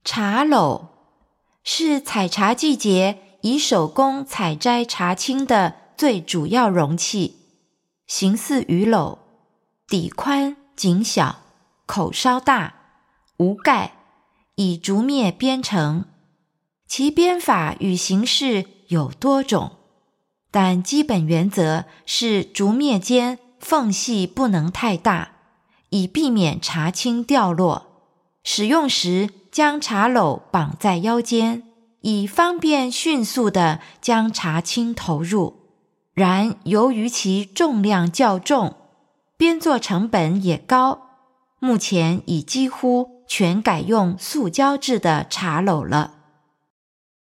茶篓是采茶季节以手工采摘茶青的最主要容器，形似鱼篓，底宽颈小，口稍大，无盖，以竹篾编成。其编法与形式有多种，但基本原则是竹篾间缝隙不能太大，以避免茶青掉落。使用时将茶篓绑在腰间，以方便迅速地将茶青投入。然由于其重量较重，编作成本也高，目前已几乎全改用塑胶制的茶篓了。